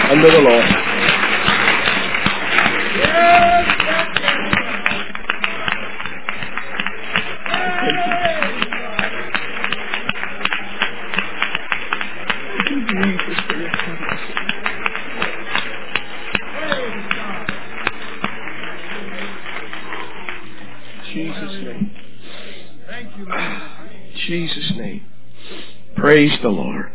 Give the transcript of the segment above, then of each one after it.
unto the Lord. Jesus' name. Praise the Lord.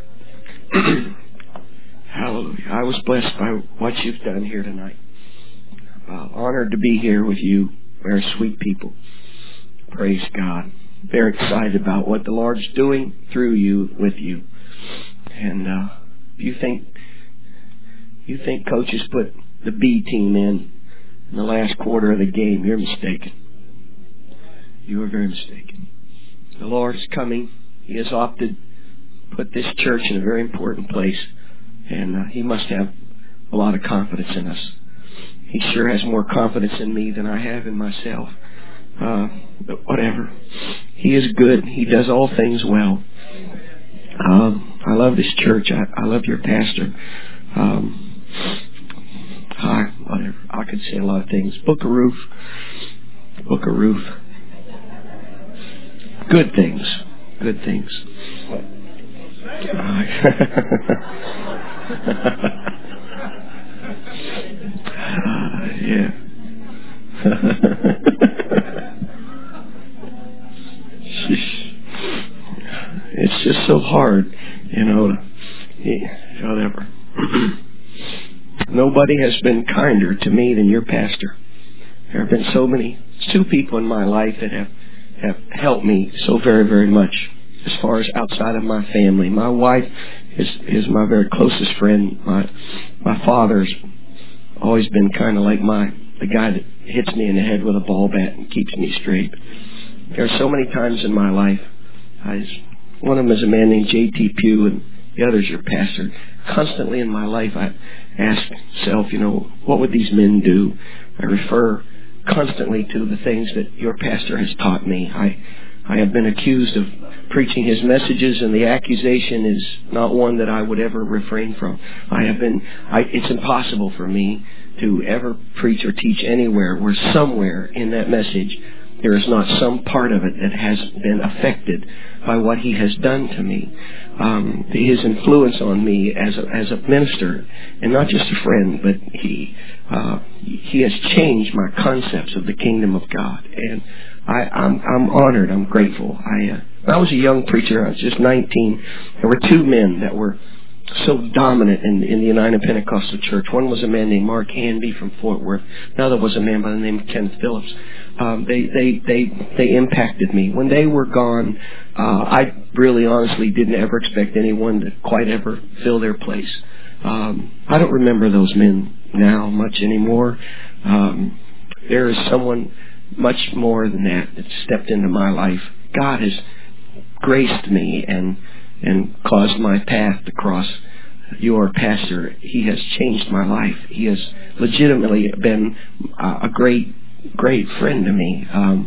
Hallelujah. I was blessed by what you've done here tonight. Honored to be here with you. Very sweet people. Praise God. Very excited about what the Lord's doing through you, with you. And if you think coaches put the B team in the last quarter of the game, you're mistaken. You are very mistaken. The Lord is coming. He has opted to put this church in a very important place. And He must have a lot of confidence in us. He sure has more confidence in me than I have in myself. But whatever. He is good. He does all things well. I love this church. I love your pastor. Whatever. I could say a lot of things. Book a roof. Good things. Yeah. It's just so hard, whatever. Nobody has been kinder to me than your pastor. There have been two people in my life that have helped me so very, very much as far as outside of my family. My wife is my very closest friend. My father's always been kind of like the guy that hits me in the head with a ball bat and keeps me straight. There are so many times in my life. One of them is a man named J.T. Pugh, and the other is your pastor. Constantly in my life, I ask myself, what would these men do? I refer constantly to the things that your pastor has taught me. I have been accused of preaching his messages, and the accusation is not one that I would ever refrain from. It's impossible for me to ever preach or teach anywhere where somewhere in that message there is not some part of it that has been affected by what he has done to me. His influence on me as a minister, and not just a friend, but he has changed my concepts of the kingdom of God. And I'm honored. I'm grateful. When I was a young preacher, I was just 19. There were two men that were so dominant in the United Pentecostal Church. One was a man named Mark Hanby from Fort Worth. Another was a man by the name of Kenneth Phillips. They impacted me. When they were gone, I really honestly didn't ever expect anyone to quite ever fill their place. I don't remember those men now much anymore. There is someone much more than that stepped into my life. God has graced me and caused my path to cross your pastor. He has changed my life. He has legitimately been a great friend to me.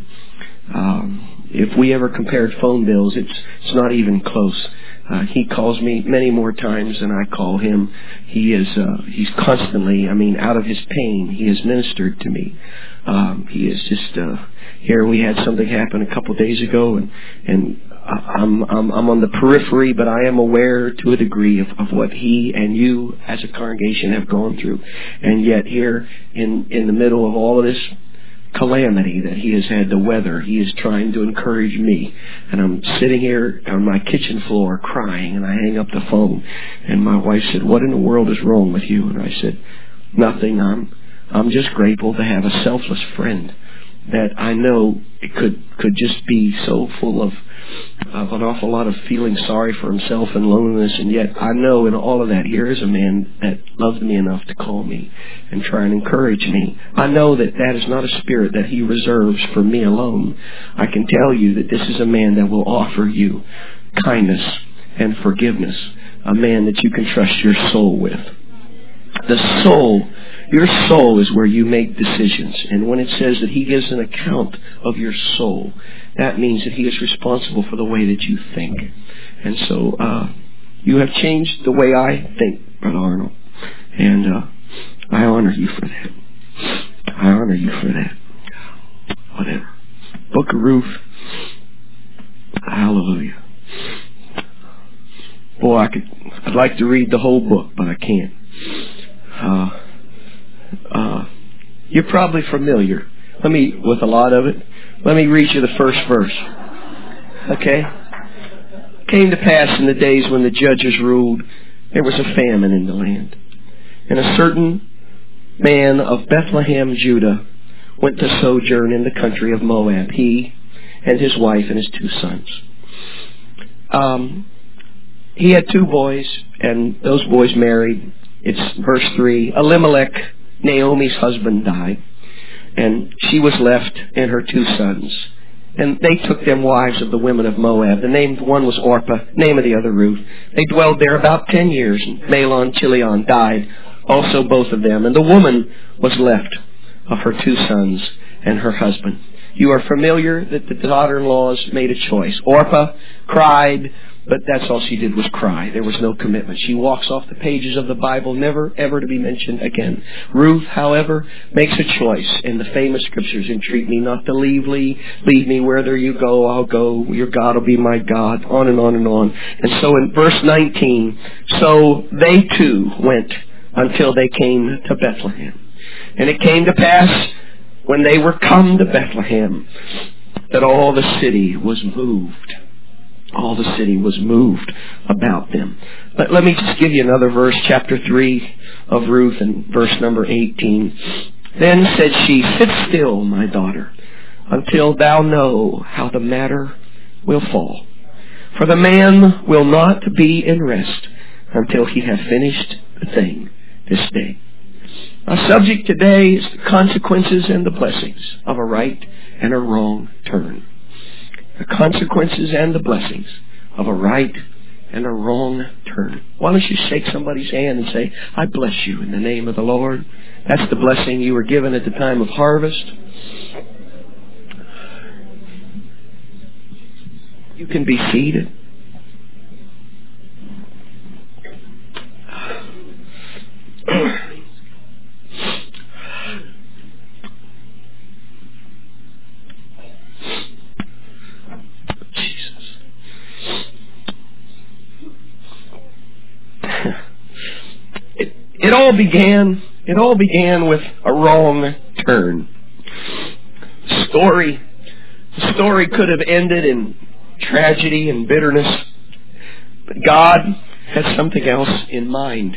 If we ever compared phone bills, it's not even close. He calls me many more times than I call him. He's constantly, out of his pain, he has ministered to me. He is just here. We had something happen a couple days ago, and I'm on the periphery, but I am aware to a degree of what he and you as a congregation have gone through. And yet here in the middle of all of this calamity that he has had to weather, he is trying to encourage me. And I'm sitting here on my kitchen floor crying, and I hang up the phone. And my wife said, "What in the world is wrong with you?" And I said, "Nothing. I'm just grateful to have a selfless friend that I know it could just be so full of an awful lot of feeling sorry for himself and loneliness, and yet I know in all of that, here is a man that loved me enough to call me and try and encourage me. I know that is not a spirit that he reserves for me alone. I can tell you that this is a man that will offer you kindness and forgiveness, a man that you can trust your soul with. Your soul is where you make decisions. And when it says that he gives an account of your soul, that means that he is responsible for the way that you think. And so you have changed the way I think, Brother Arnold. And I honor you for that. I honor you for that. Whatever. Book of Ruth. Hallelujah. Boy, I'd like to read the whole book, but I can't. You're probably familiar with a lot of it. Let me read you the first verse. Okay? Came to pass in the days when the judges ruled, there was a famine in the land. And a certain man of Bethlehem, Judah, went to sojourn in the country of Moab, he and his wife and his 2 sons. He had 2 boys, and those boys married. It's verse 3. Elimelech, Naomi's husband, died, and she was left and her 2 sons. And they took them wives of the women of Moab. The name of one was Orpah, name of the other Ruth. They dwelled there about 10 years. Mahlon, Chilion died, also both of them. And the woman was left of her 2 sons and her husband. You are familiar that the daughter-in-laws made a choice. Orpah cried, but that's all she did was cry. There was no commitment. She walks off the pages of the Bible, never ever to be mentioned again. Ruth, however, makes a choice in the famous scriptures. Entreat me not to leave me. Wherever you go, I'll go. Your God will be my God. On and on and on. And so in verse 19, so they too went until they came to Bethlehem. And it came to pass when they were come to Bethlehem that all the city was moved. All the city was moved about them. But let me just give you another verse, chapter 3 of Ruth, and verse number 18. Then said she, sit still, my daughter, until thou know how the matter will fall. For the man will not be in rest until he have finished the thing this day. Our subject today is the consequences and the blessings of a right and a wrong turn. The consequences and the blessings of a right and a wrong turn. Why don't you shake somebody's hand and say, I bless you in the name of the Lord. That's the blessing you were given at the time of harvest. You can be seated. It all began with a wrong turn. The story could have ended in tragedy and bitterness, but God had something else in mind.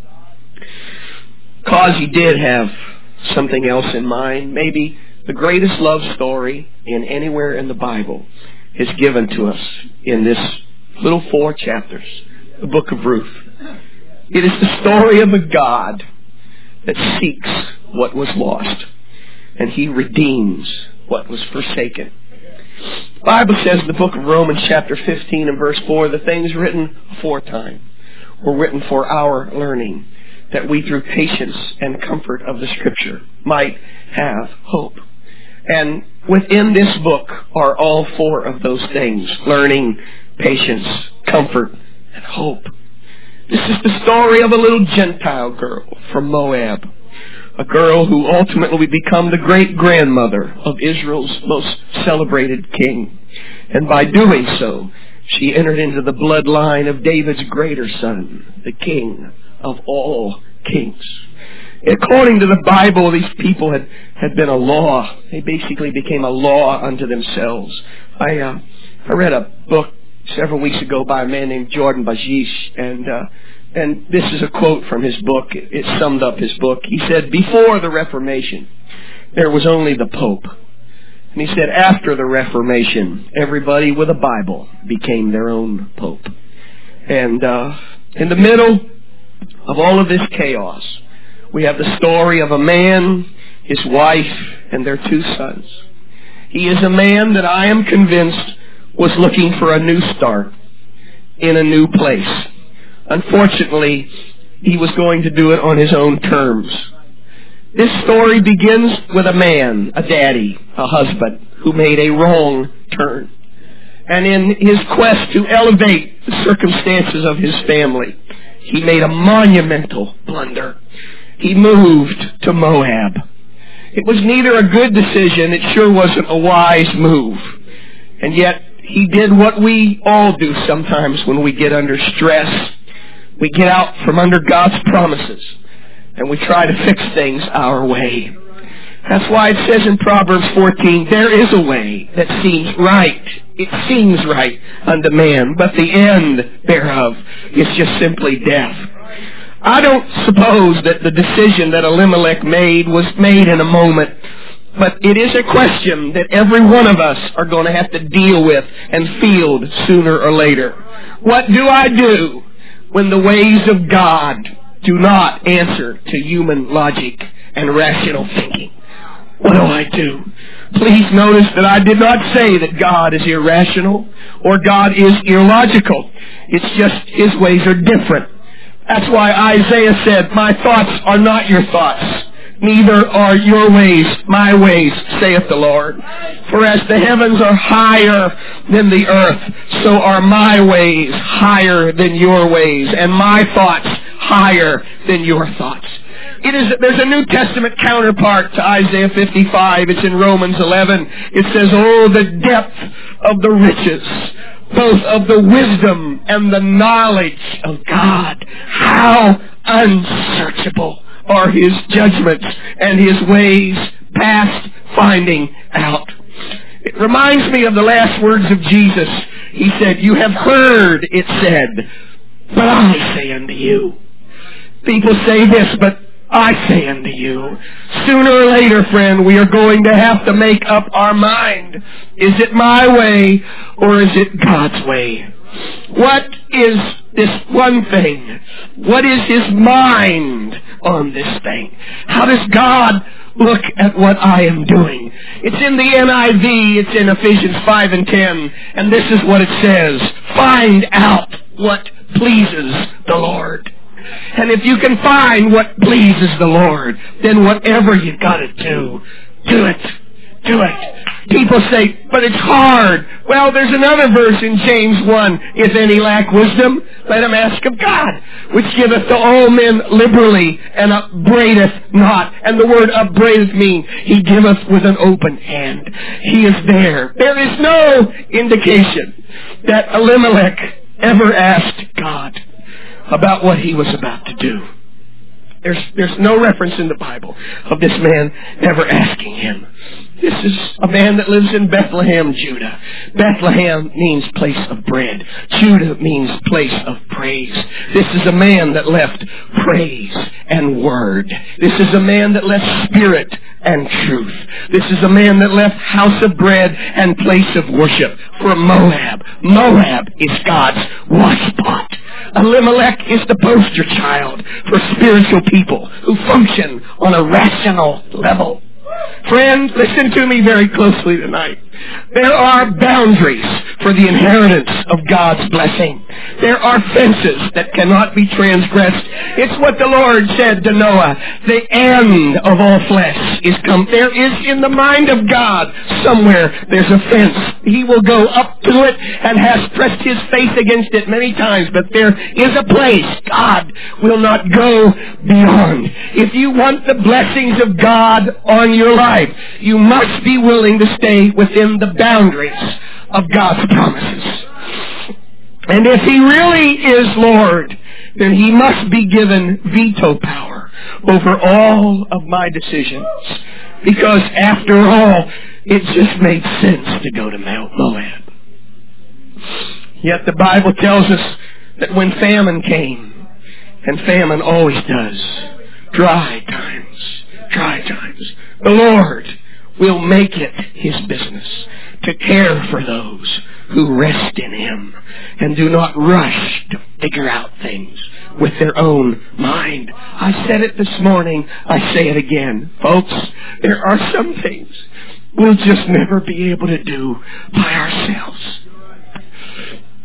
Because He did have something else in mind, maybe the greatest love story in anywhere in the Bible is given to us in this little 4 chapters, the book of Ruth. It is the story of a God that seeks what was lost, and He redeems what was forsaken. The Bible says in the book of Romans chapter 15 and verse 4, the things written aforetime were written for our learning, that we through patience and comfort of the Scripture might have hope. And within this book are all 4 of those things: learning, patience, comfort, and hope. This is the story of a little Gentile girl from Moab, a girl who ultimately would become the great-grandmother of Israel's most celebrated king. And by doing so, she entered into the bloodline of David's greater son, the King of all kings. According to the Bible, these people had been a law. They basically became a law unto themselves. I read a book several weeks ago by a man named Jordan Bajish, and this is a quote from his book. It summed up his book. He said, before the Reformation, there was only the Pope. And he said, after the Reformation, everybody with a Bible became their own Pope. And in the middle of all of this chaos, we have the story of a man, his wife, and their 2 sons. He is a man that I am convinced was looking for a new start in a new place. Unfortunately, he was going to do it on his own terms. This story begins with a man, a daddy, a husband, who made a wrong turn. And in his quest to elevate the circumstances of his family, he made a monumental blunder. He moved to Moab. It was neither a good decision, it sure wasn't a wise move. And yet, he did what we all do sometimes when we get under stress. We get out from under God's promises, and we try to fix things our way. That's why it says in Proverbs 14, there is a way that seems right. It seems right unto man, but the end thereof is just simply death. I don't suppose that the decision that Elimelech made was made in a moment, but it is a question that every one of us are going to have to deal with and field sooner or later. What do I do when the ways of God do not answer to human logic and rational thinking? What do I do? Please notice that I did not say that God is irrational or God is illogical. It's just His ways are different. That's why Isaiah said, my thoughts are not your thoughts, neither are your ways my ways, saith the Lord. For as the heavens are higher than the earth, so are my ways higher than your ways, and my thoughts higher than your thoughts. There's a New Testament counterpart to Isaiah 55. It's in Romans 11. It says, oh, the depth of the riches, both of the wisdom and the knowledge of God. How unsearchable are His judgments and His ways past finding out. It reminds me of the last words of Jesus. He said, you have heard it said, but I say unto you. People say this, but I say unto you. Sooner or later, friend, we are going to have to make up our mind. Is it my way or is it God's way? What is this one thing? What is His mind on this thing? How does God look at what I am doing? It's in the NIV, it's in Ephesians 5 and 10, and this is what it says. Find out what pleases the Lord. And if you can find what pleases the Lord, then whatever you've got to do, do it. Do it. People say, but it's hard. Well, there's another verse in James 1. If any lack wisdom, let him ask of God, which giveth to all men liberally, and upbraideth not. And the word upbraideth means He giveth with an open hand. He is there. There is no indication that Elimelech ever asked God about what he was about to do. There's no reference in the Bible of this man ever asking him. This is a man that lives in Bethlehem, Judah. Bethlehem means place of bread. Judah means place of praise. This is a man that left praise and word. This is a man that left spirit and truth. This is a man that left house of bread and place of worship for Moab. Moab is God's washpot. Elimelech is the poster child for spiritual people who function on a rational level. Friend, listen to me very closely tonight. There are boundaries for the inheritance of God's blessing. There are fences that cannot be transgressed. It's what the Lord said to Noah. The end of all flesh is come. There is in the mind of God somewhere there's a fence. He will go up to it and has pressed His face against it many times. But there is a place God will not go beyond. If you want the blessings of God on your life, you must be willing to stay within the boundaries of God's promises. And if He really is Lord, then He must be given veto power over all of my decisions. Because after all, it just made sense to go to Mount Moab. Yet the Bible tells us that when famine came, and famine always does, dry times, the Lord will make it His business to care for those who rest in Him and do not rush to figure out things with their own mind. I said it this morning, I say it again. Folks, there are some things we'll just never be able to do by ourselves.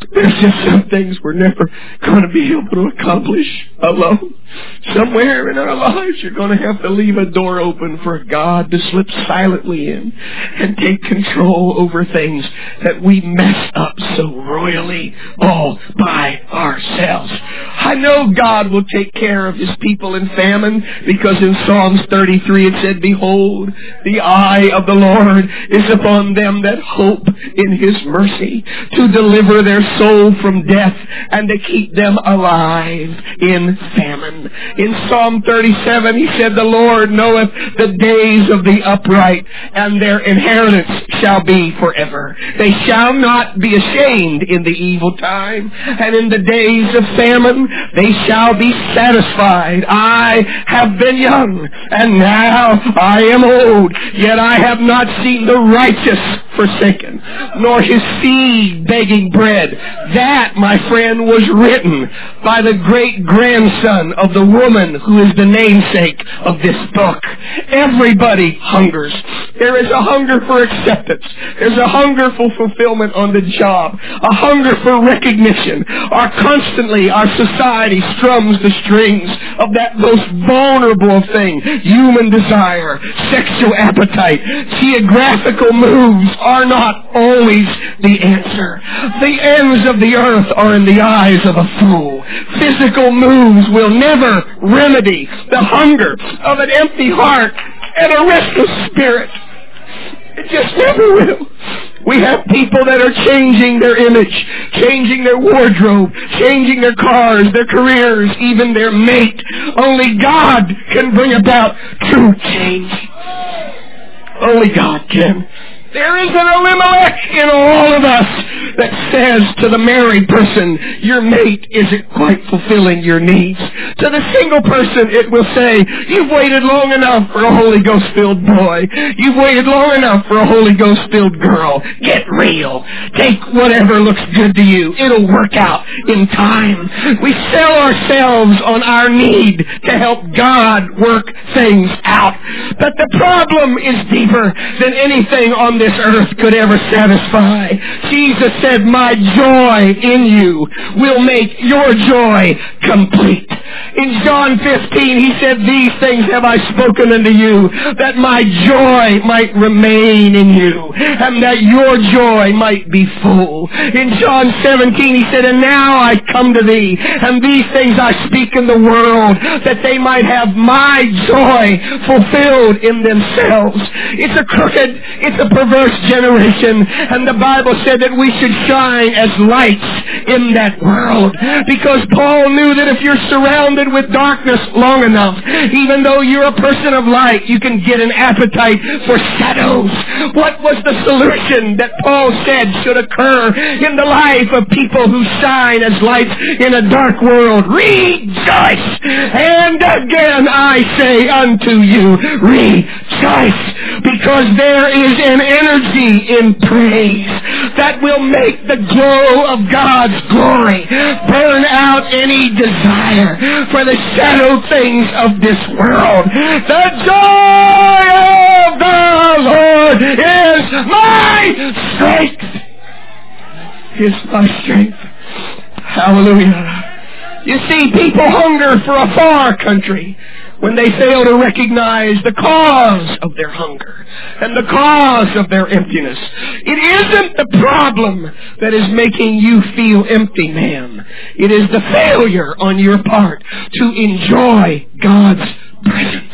There's just some things we're never going to be able to accomplish alone. Somewhere in our lives, you're going to have to leave a door open for God to slip silently in and take control over things that we mess up so royally all by ourselves. I know God will take care of His people in famine, because in Psalms 33 it said, "Behold, the eye of the Lord is upon them that hope in His mercy, to deliver their soul from death and to keep them alive in famine." In Psalm 37 he said, "The Lord knoweth the days of the upright, and their inheritance shall be forever. They shall not be ashamed in the evil time, and in the days of famine they shall be satisfied. I have been young, and now I am old, yet I have not seen the righteous forsaken, nor his seed begging bread." That, my friend, was written by the great-grandson of the woman who is the namesake of this book. Everybody hungers. There is a hunger for acceptance. There's a hunger for fulfillment on the job. A hunger for recognition. Our society strums the strings of that most vulnerable thing, human desire, sexual appetite. Geographical moves are not always the answer. The ends of the earth are in the eyes of a fool. Physical moves will never remedy the hunger of an empty heart and a restless spirit. It just never will. We have people that are changing their image, changing their wardrobe, changing their cars, their careers, even their mate. Only God can bring about true change. Only God can. There is an Elimelech in all of us that says to the married person, "Your mate isn't quite fulfilling your needs." To the single person, it will say, "You've waited long enough for a Holy Ghost-filled boy. You've waited long enough for a Holy Ghost-filled girl. Get real. Take whatever looks good to you. It'll work out in time." We sell ourselves on our need to help God work things out. But the problem is deeper than anything on this earth could ever satisfy. Jesus said, "My joy in you will make your joy complete." In John 15, he said, "These things have I spoken unto you, that my joy might remain in you, and that your joy might be full." In John 17, he said, "And now I come to thee, and these things I speak in the world, that they might have my joy fulfilled in themselves." It's a crooked, it's a perverse generation, and the Bible said that we should shine as lights in that world, because Paul knew that if you're surrounded with darkness long enough, even though you're a person of light, you can get an appetite for shadows. What was the solution that Paul said should occur in the life of people who shine as lights in a dark world? Rejoice! And again I say unto you, rejoice! Because there is an energy in praise that will make the glow of God's glory burn out any desire for the shadow things of this world. The joy of the Lord is my strength. Is my strength. Hallelujah. You see, people hunger for a far country when they fail to recognize the cause of their hunger and the cause of their emptiness. It isn't the problem that is making you feel empty, man. It is the failure on your part to enjoy God's presence.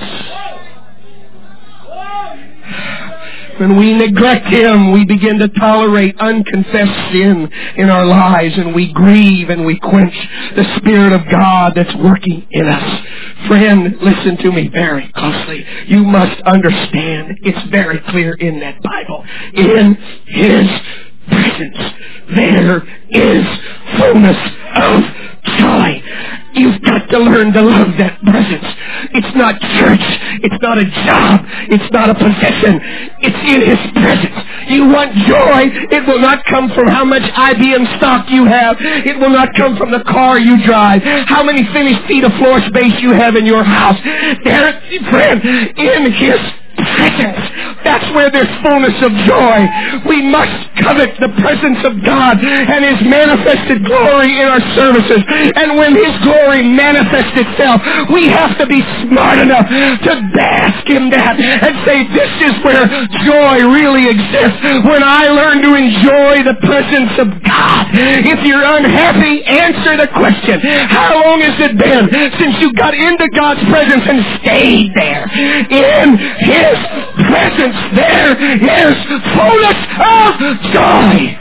When we neglect Him, we begin to tolerate unconfessed sin in our lives, and we grieve and we quench the Spirit of God that's working in us. Friend, listen to me very closely. You must understand, it's very clear in that Bible. In His presence, there is fullness of joy. You've got to learn to love that presence. It's not church. It's not a job. It's not a possession. It's in His presence. You want joy? It will not come from how much IBM stock you have. It will not come from the car you drive. How many finished feet of floor space you have in your house. There, friend, in His presence. That's where there's fullness of joy. We must covet the presence of God and His manifested glory in our services. And when His glory manifests itself, we have to be smart enough to bask in that and say, this is where joy really exists. When I learn to enjoy the presence of God. If you're unhappy, answer the question. How long has it been since you got into God's presence and stayed there? In His presence there is fullness of joy.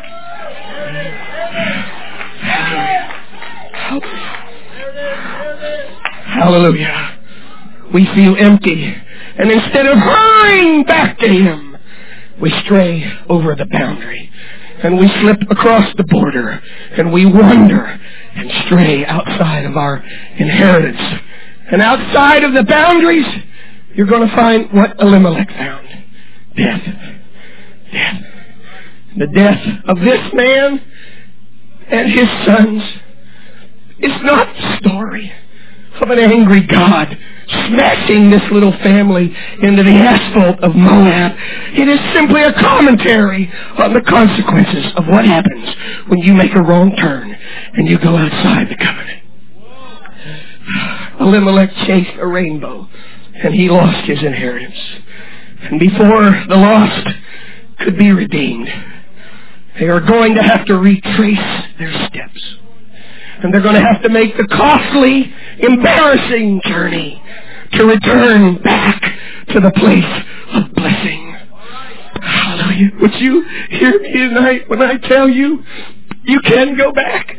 Hallelujah. We feel empty, and instead of hurrying back to Him, we stray over the boundary, and we slip across the border, and we wander and stray outside of our inheritance. And outside of the boundaries, you're going to find what Elimelech found. Death. Death. The death of this man and his sons is not the story of an angry God smashing this little family into the asphalt of Moab. It is simply a commentary on the consequences of what happens when you make a wrong turn and you go outside the covenant. Elimelech chased a rainbow and he lost his inheritance. And before the lost could be redeemed, they are going to have to retrace their steps. And they're going to have to make the costly, embarrassing journey to return back to the place of blessing. Hallelujah. Would you hear me tonight when I tell you, you can go back?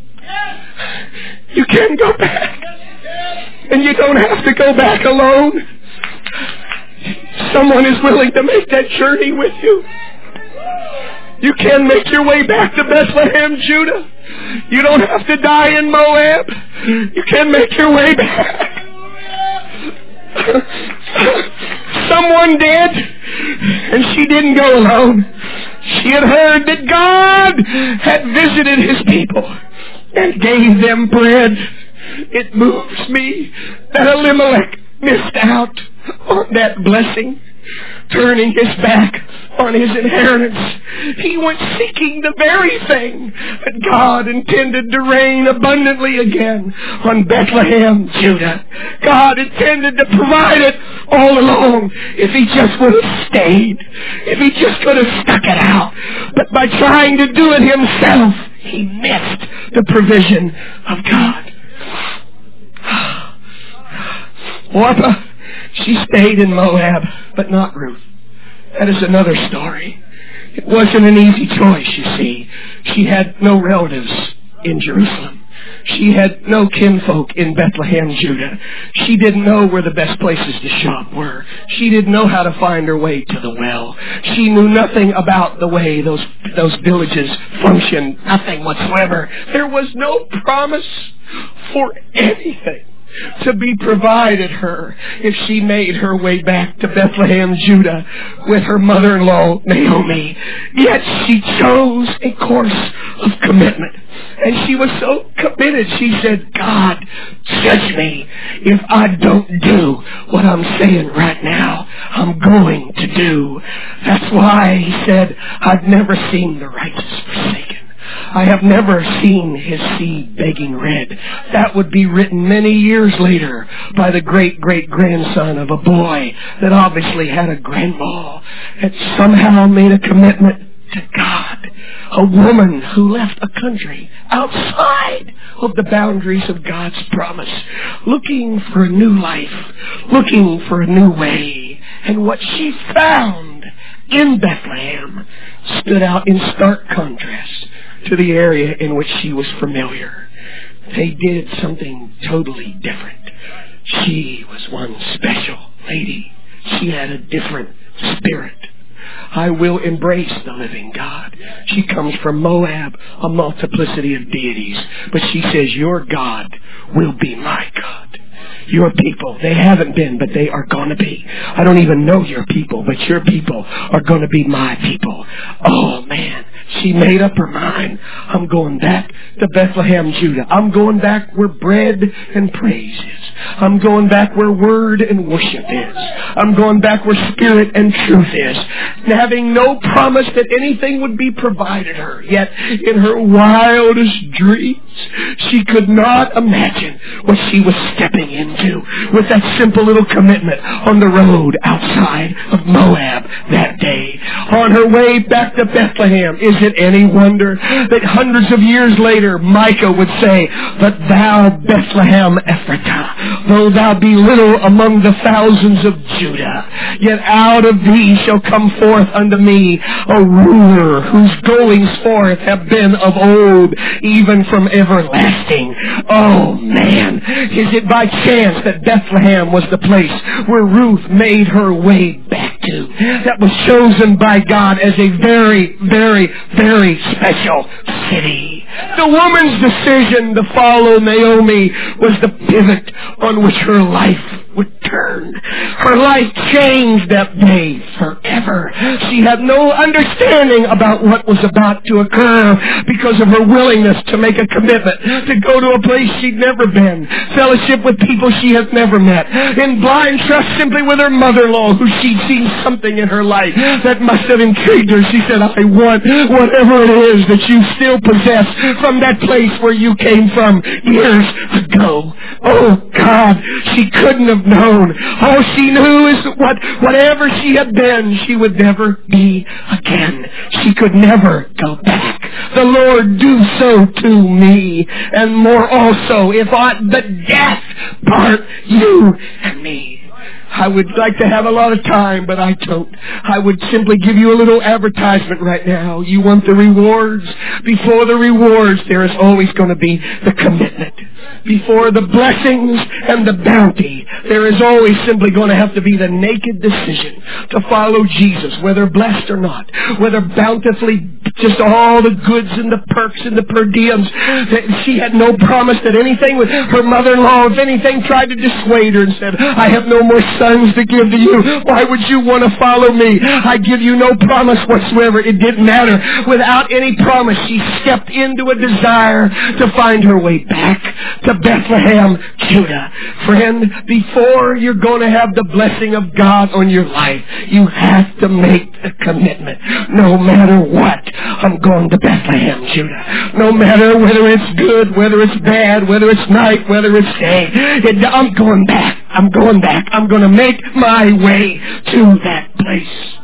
You can go back. And you don't have to go back alone. Someone is willing to make that journey with you. You can make your way back to Bethlehem, Judah. You don't have to die in Moab. You can make your way back. Someone did, and she didn't go alone. She had heard that God had visited His people and gave them bread. It moves me that Elimelech missed out on that blessing, turning his back on his inheritance. He went seeking the very thing that God intended to rain abundantly again on Bethlehem, Judah. God intended to provide it all along if He just would have stayed, if He just would have stuck it out. But by trying to do it Himself, He missed the provision of God. Orpah, she stayed in Moab, but not Ruth. That is another story. It wasn't an easy choice, you see. She had no relatives in Jerusalem. She had no kinfolk in Bethlehem, Judah. She didn't know where the best places to shop were. She didn't know how to find her way to the well. She knew nothing about the way those villages functioned, nothing whatsoever. There was no promise for anything to be provided her if she made her way back to Bethlehem, Judah with her mother-in-law, Naomi. Yet she chose a course of commitment. And she was so committed, she said, God, judge me if I don't do what I'm saying right now I'm going to do. That's why He said, I've never seen the righteous forsaken. I have never seen his seed begging bread. That would be written many years later by the great-great-grandson of a boy that obviously had a grandma that somehow made a commitment to God. A woman who left a country outside of the boundaries of God's promise, looking for a new life, looking for a new way. And what she found in Bethlehem stood out in stark contrast to the area in which she was familiar. They did something totally different. She was one special lady. She had a different spirit. I will embrace the living God. She comes from Moab, a multiplicity of deities. But she says, your God will be my God. Your people, they haven't been, but they are going to be. I don't even know your people, but your people are going to be my people. Oh man, She made up her mind. I'm going back to Bethlehem, Judah. I'm going back where bread and praise is. I'm going back where word and worship is. I'm going back where spirit and truth is. And having no promise that anything would be provided her, yet in her wildest dreams, she could not imagine what she was stepping into with that simple little commitment on the road outside of Moab that day. On her way back to Bethlehem, is it any wonder that hundreds of years later Micah would say, "But thou, Bethlehem Ephratah, though thou be little among the thousands of Judah, yet out of thee shall come forth unto me a ruler whose goings forth have been of old, even from everlasting." Oh man, is it by chance that Bethlehem was the place where Ruth made her way back to? That was chosen by God as a very, very, very special city. The woman's decision to follow Naomi was the pivot on which her life would turn. Her life changed that day forever. She had no understanding about what was about to occur because of her willingness to make a commitment, to go to a place she'd never been, fellowship with people she had never met, in blind trust simply with her mother-in-law, who she'd seen something in her life that must have intrigued her. She said, "I want whatever it is that you still possess from that place where you came from years ago." Oh God, she couldn't have known. All she knew is that whatever she had been, she would never be again. She could never go back. The Lord do so to me, and more also, if the death part you and me. I would like to have a lot of time, but I don't. I would simply give you a little advertisement right now. You want the rewards? Before the rewards, there is always going to be the commitment. Before the blessings and the bounty, there is always simply going to have to be the naked decision to follow Jesus, whether blessed or not, whether bountifully, just all the goods and the perks and the per diems. She had no promise that anything with her mother-in-law, if anything, tried to dissuade her and said, "I have no more sons to give to you. Why would you want to follow me? I give you no promise whatsoever." It didn't matter. Without any promise, she stepped into a desire to find her way back to Bethlehem, Judah. Friend, before you're going to have the blessing of God on your life, you have to make the commitment. No matter what, I'm going to Bethlehem, Judah. No matter whether it's good, whether it's bad, whether it's night, whether it's day, I'm going back. I'm going back. I'm going to make my way to that place.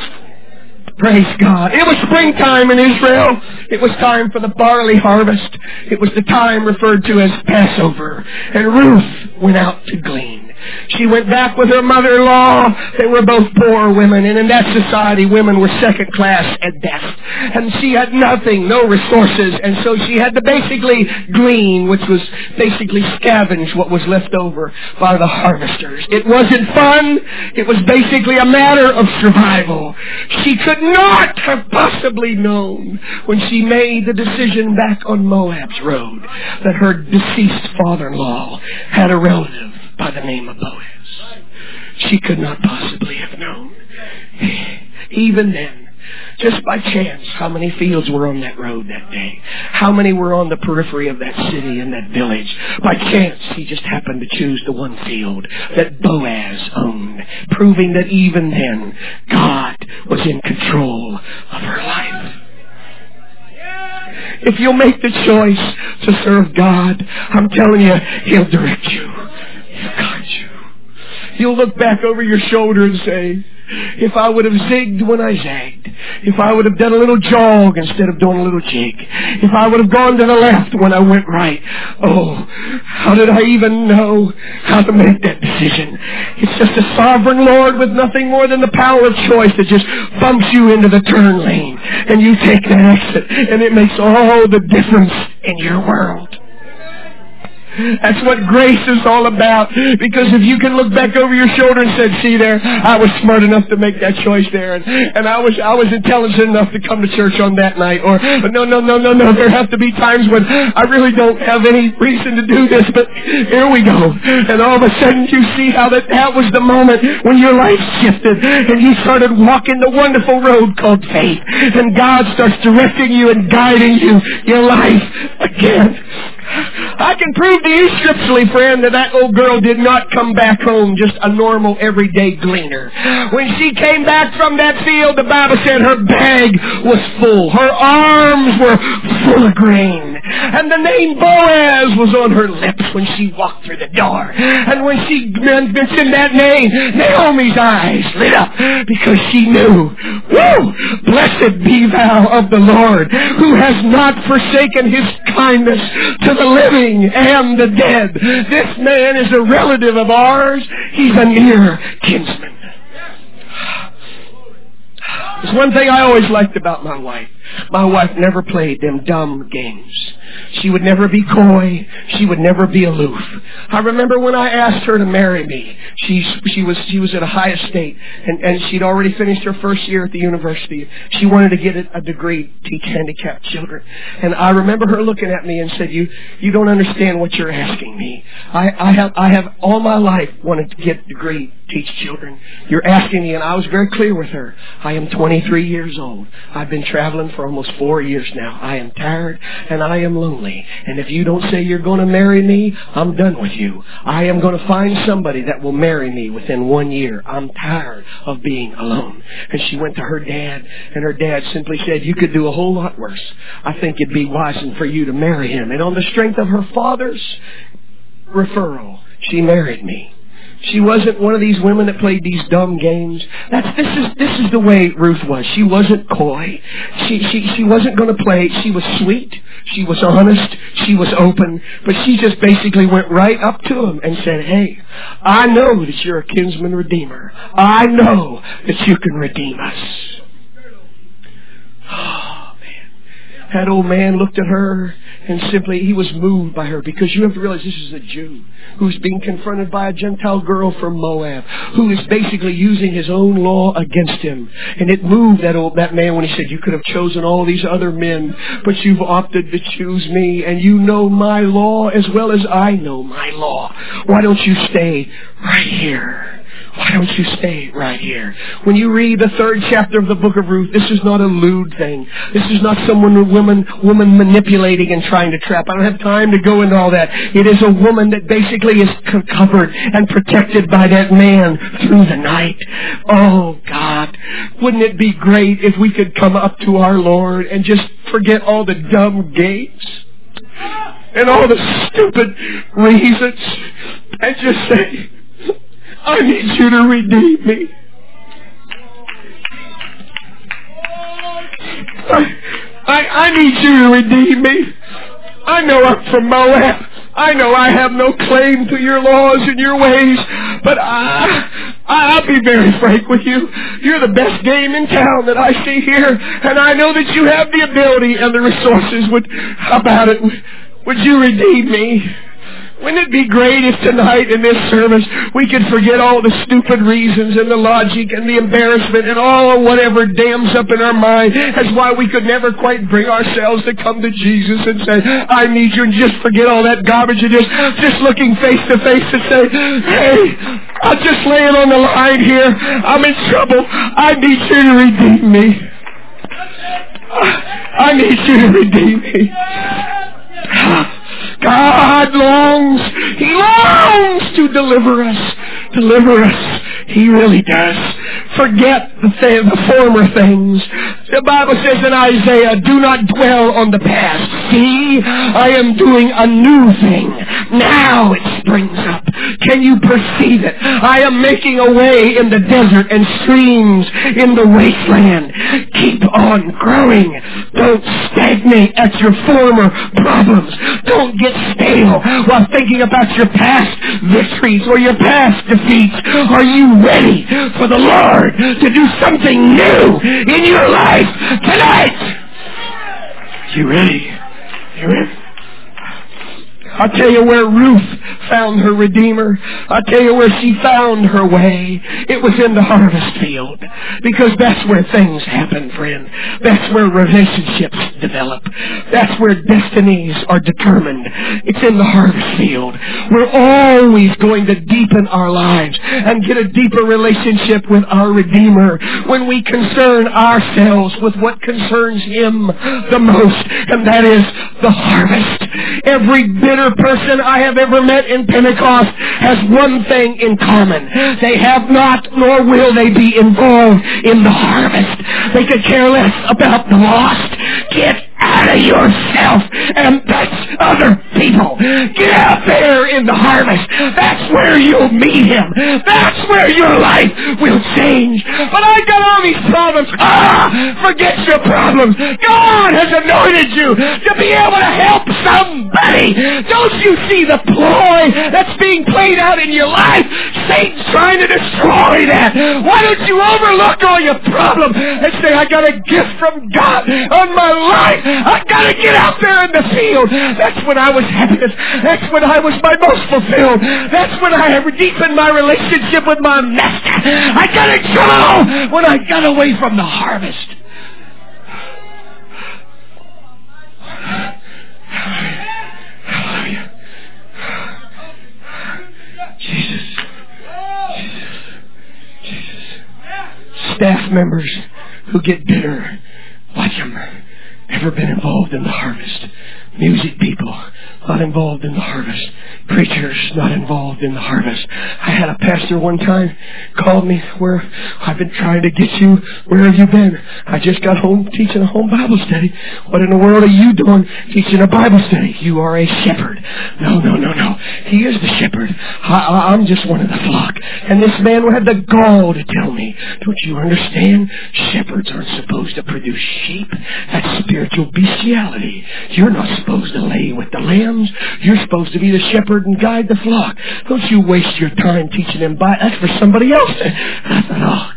Praise God. It was springtime in Israel. It was time for the barley harvest. It was the time referred to as Passover. And Ruth went out to glean. She went back with her mother-in-law. They were both poor women, and in that society, women were second class at best. And she had nothing, no resources, and so she had to basically glean, which was basically scavenge what was left over by the harvesters. It wasn't fun. It was basically a matter of survival. She could not have possibly known when she made the decision back on Moab's road that her deceased father-in-law had a relative by the name of Boaz. She could not possibly have known. Even then, just by chance, how many fields were on that road that day? How many were on the periphery of that city and that village? By chance, he just happened to choose the one field that Boaz owned, proving that even then, God was in control of her life. If you'll make the choice to serve God, I'm telling you, He'll direct you. He'll guide you. You'll look back over your shoulder and say, if I would have zigged when I zagged, if I would have done a little jog instead of doing a little jig, if I would have gone to the left when I went right, oh, how did I even know how to make that decision? It's just a sovereign Lord with nothing more than the power of choice that just bumps you into the turn lane, and you take that exit, and it makes all the difference in your world. That's what grace is all about. Because if you can look back over your shoulder and say, see there, I was smart enough to make that choice there, and I was intelligent enough to come to church on that night, or no, there have to be times when I really don't have any reason to do this, but here we go. And all of a sudden you see how that was the moment when your life shifted and you started walking the wonderful road called faith, and God starts directing you and guiding you, your life again. I can prove to you scripturally, friend, that old girl did not come back home just a normal everyday gleaner. When she came back from that field, the Bible said her bag was full. Her arms were full of grain. And the name Boaz was on her lips when she walked through the door. And when she mentioned that name, Naomi's eyes lit up because she knew, blessed be thou of the Lord, who has not forsaken his kindness to the living and the dead. This man is a relative of ours. He's a near kinsman. There's one thing I always liked about my wife. My wife never played them dumb games. She would never be coy. She would never be aloof. I remember when I asked her to marry me, she was at a high estate, and she'd already finished her first year at the university. She wanted to get a degree to teach handicapped children. And I remember her looking at me and said, you don't understand what you're asking me. I have all my life wanted to get a degree to teach children. You're asking me, and I was very clear with her. I am 23 years old. I've been traveling for almost 4 years now. I am tired and I am lonely. And if you don't say you're going to marry me, I'm done with you. I am going to find somebody that will marry me within 1 year. I'm tired of being alone. And she went to her dad, and her dad simply said, you could do a whole lot worse. I think it'd be wise for you to marry him. And on the strength of her father's referral, she married me. She wasn't one of these women that played these dumb games. This is the way Ruth was. She wasn't coy. She wasn't going to play. She was sweet. She was honest. She was open. But she just basically went right up to him and said, hey, I know that you're a kinsman redeemer. I know that you can redeem us. Oh, man. That old man looked at her and simply, he was moved by her, because you have to realize this is a Jew who's being confronted by a Gentile girl from Moab, who is basically using his own law against him. And it moved that man when he said, you could have chosen all these other men, but you've opted to choose me, and you know my law as well as I know my law. Why don't you stay right here? Why don't you stay right here? When you read the 3rd chapter of the book of Ruth, this is not a lewd thing. This is not woman manipulating and trying to trap. I don't have time to go into all that. It is a woman that basically is covered and protected by that man through the night. Oh, God. Wouldn't it be great if we could come up to our Lord and just forget all the dumb games and all the stupid reasons and just say, I need you to redeem me. I need you to redeem me. I know I'm from Moab. I know I have no claim to your laws and your ways, but I'll be very frank with you. You're the best game in town that I see here, and I know that you have the ability and the resources. Would you redeem me? Wouldn't it be great if tonight in this service we could forget all the stupid reasons and the logic and the embarrassment and all whatever dams up in our mind as why we could never quite bring ourselves to come to Jesus and say, I need you, and just forget all that garbage and just looking face to face and say, hey, I'll just lay it on the line here. I'm in trouble. I need you to redeem me. I need you to redeem me. God longs, He longs to deliver us. Deliver us. He really does. Forget the former things. The Bible says in Isaiah, do not dwell on the past. See, I am doing a new thing. Now it springs up. Can you perceive it? I am making a way in the desert and streams in the wasteland. Keep on growing. Don't stagnate at your former problems. Don't get stale while thinking about your past victories or your past defeats. Are you ready for the Lord to do something new in your life tonight? You ready? You ready? I'll tell you where Ruth found her Redeemer. I'll tell you where she found her way. It was in the harvest field. Because that's where things happen, friend. That's where relationships develop. That's where destinies are determined. It's in the harvest field. We're always going to deepen our lives and get a deeper relationship with our Redeemer when we concern ourselves with what concerns Him the most, and that is the harvest. Every bitter person I have ever met in Pentecost has one thing in common. They have not, nor will they be involved in the harvest. They could care less about the lost. Get out of yourself and touch other people. Get out there in the harvest. That's where you'll meet Him. That's where your life will change. But I got all these problems. Forget your problems. God has anointed you to be able to help somebody. Don't you see the ploy that's being played out in your life? Satan's trying to destroy that. Why don't you overlook all your problems and say, I got a gift from God on my life. I got to get out there in the field. That's when I was happiest. That's when I was my most fulfilled. That's when I have deepened my relationship with my Master. I got to go when I got away from the harvest. Hallelujah. Jesus. Staff members who get bitter, watch them. Ever been involved in the harvest? Music people, not involved in the harvest. Preachers, not involved in the harvest. I had a pastor one time called me where I've been trying to get you. Where have you been? I just got home teaching a home Bible study. What in the world are you doing teaching a Bible study? You are a shepherd. No. He is the shepherd. I'm just one of the flock. And this man had the gall to tell me, don't you understand? Shepherds aren't supposed to produce sheep. That's spiritual bestiality. You're not supposed to lay with the lambs. You're supposed to be the shepherd and guide the flock. Don't you waste your time teaching them by. That's for somebody else. I thought,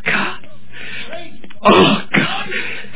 oh God.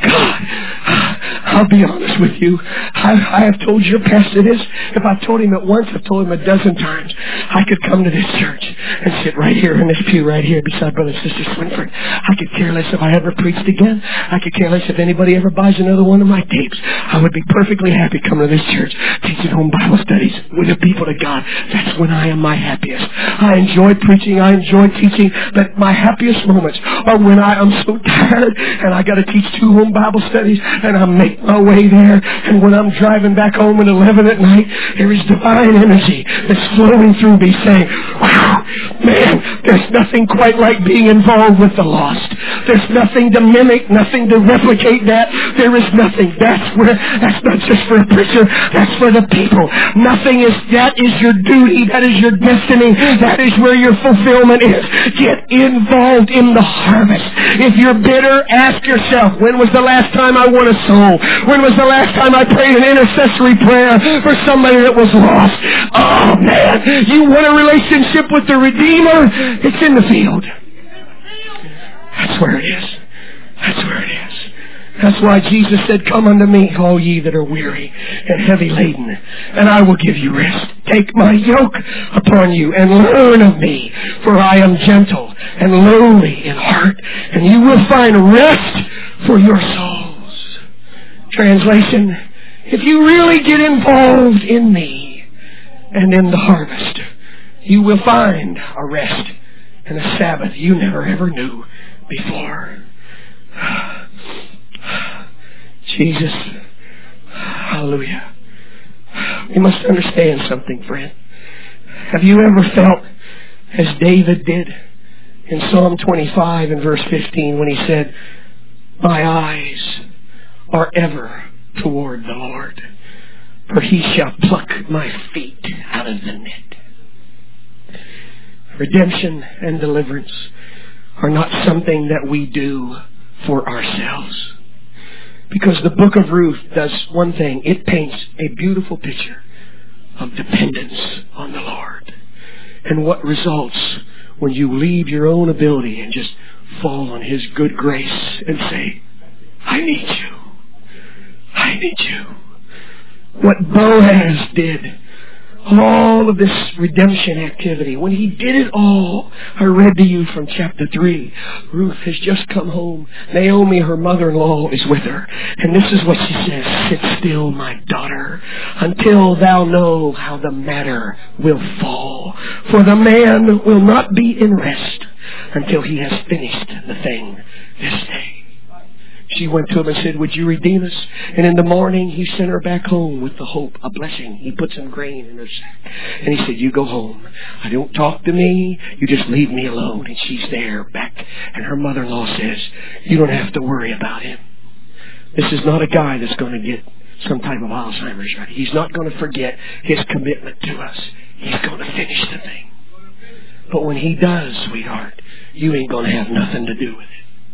I'll be honest with you. I have told your pastor this. If I've told him it once, I've told him a dozen times. I could come to this church and sit right here in this pew right here beside Brother and Sister Swinford. I could care less if I ever preached again. I could care less if anybody ever buys another one of my tapes. I would be perfectly happy coming to this church, teaching home Bible studies with the people of God. That's when I am my happiest. I enjoy preaching. I enjoy teaching. But my happiest moments are when I am so tired and I got to teach 2 home Bible studies and I make my way there, and when I'm driving back home at 11 at night, there is divine energy that's flowing through me saying, wow, man, there's nothing quite like being involved with the lost. There's nothing to mimic, nothing to replicate that. There is nothing. That's not just for a preacher, that's for the people. That is your duty, that is your destiny, that is where your fulfillment is. Get involved in the harvest. If you're bitter, ask yourself, when was the last time I won a soul? When was the last time I prayed an intercessory prayer for somebody that was lost? Oh man, you want a relationship with the Redeemer? It's in the field. That's where it is. That's where it is. That's why Jesus said, come unto me, all ye that are weary and heavy laden, and I will give you rest. Take my yoke upon you and learn of me, for I am gentle and lowly in heart, and you will find rest for your souls. Translation, if you really get involved in me and in the harvest, you will find a rest and a Sabbath you never ever knew before. Jesus, hallelujah. You must understand something, friend. Have you ever felt as David did in Psalm 25 and verse 15 when he said, my eyes are ever toward the Lord, for He shall pluck my feet out of the net. Redemption and deliverance are not something that we do for ourselves. Because the book of Ruth does one thing. It paints a beautiful picture of dependence on the Lord. And what results when you leave your own ability and just fall on His good grace and say, I need you. I need you. What Boaz did all of this redemption activity, when He did it all, I read to you from chapter 3. Ruth has just come home. Naomi, her mother-in-law, is with her. And this is what she says: "Sit still, my daughter, until thou know how the matter will fall. For the man will not be in rest until he has finished the thing this day." She went to him and said, "Would you redeem us?" And in the morning, he sent her back home with the hope, a blessing. He put some grain in her sack. And he said, "You go home. I don't talk to me. You just leave me alone." And she's there back. And her mother-in-law says, "You don't have to worry about him. This is not a guy that's going to get some type of Alzheimer's. Right? He's not going to forget his commitment to us. He's going to finish the thing. But when he does, sweetheart, you ain't going to have nothing to do with it.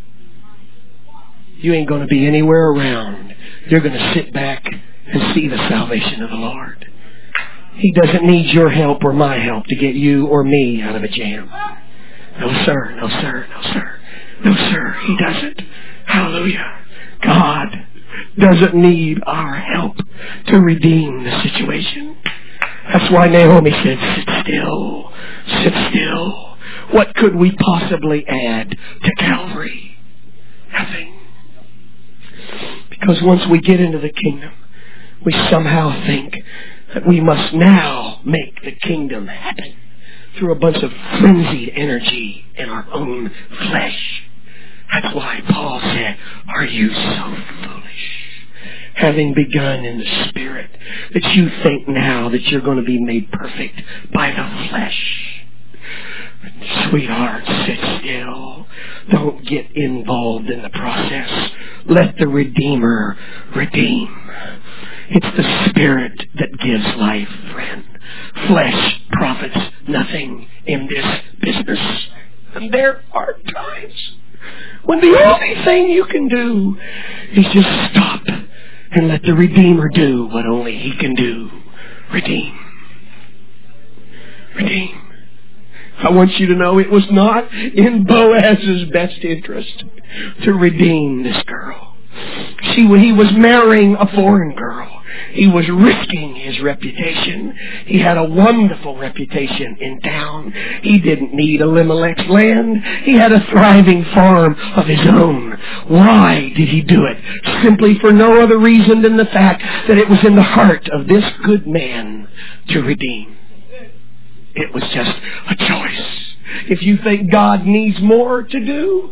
You ain't going to be anywhere around. You're going to sit back and see the salvation of the Lord. He doesn't need your help or my help to get you or me out of a jam. No, sir. No, sir. No, sir. No, sir. He doesn't. Hallelujah. God doesn't need our help to redeem the situation. That's why Naomi said, "Sit still. Sit still." What could we possibly add to Calvary? Nothing. Because once we get into the kingdom, we somehow think that we must now make the kingdom happen through a bunch of frenzied energy in our own flesh. That's why Paul said, "Are you so foolish, having begun in the Spirit, that you think now that you're going to be made perfect by the flesh?" Sweetheart, sit still. Don't get involved in the process. Let the Redeemer redeem. It's the Spirit that gives life, friend. Flesh profits nothing in this business. And there are times when the only thing you can do is just stop and let the Redeemer do what only He can do. Redeem. Redeem. I want you to know it was not in Boaz's best interest to redeem this girl. He was marrying a foreign girl. He was risking his reputation. He had a wonderful reputation in town. He didn't need Elimelech's land. He had a thriving farm of his own. Why did he do it? Simply for no other reason than the fact that it was in the heart of this good man to redeem. It was just a choice. If you think God needs more to do,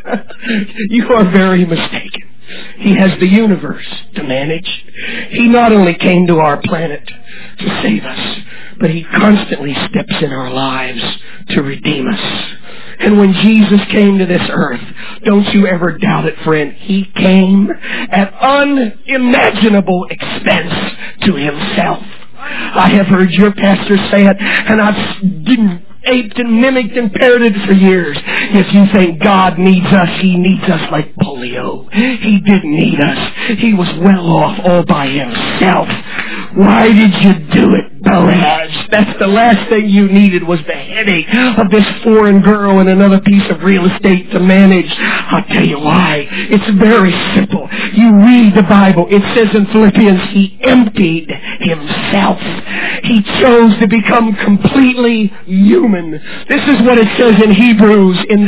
you are very mistaken. He has the universe to manage. He not only came to our planet to save us, but He constantly steps in our lives to redeem us. And when Jesus came to this earth, don't you ever doubt it, friend, He came at unimaginable expense to Himself. I have heard your pastor say it, and I've aped and mimicked and parroted for years. If you think God needs us, He needs us like polio. He didn't need us. He was well off all by Himself. Why did you do it, Boaz? That's the last thing you needed, was the headache of this foreign girl and another piece of real estate to manage. I'll tell you why. It's very simple. You read the Bible. It says in Philippians, He emptied Himself. He chose to become completely human. This is what it says in Hebrews, in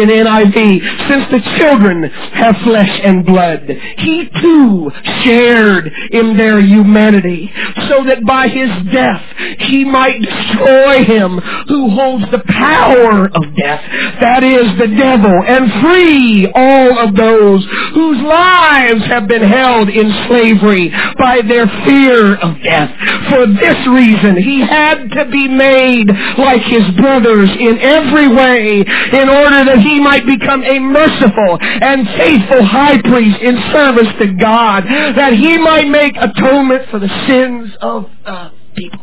NIV. Since the children have flesh and blood, He too shared in their humanity, so that by His death He might destroy him who holds the power of death, that is, the devil, and free all of those whose lives have been held in slavery by their fear of death. For this reason, He had to be made like His brothers in every way, in order that He might become a merciful and faithful high priest in service to God, that He might make atonement for the sins of the people.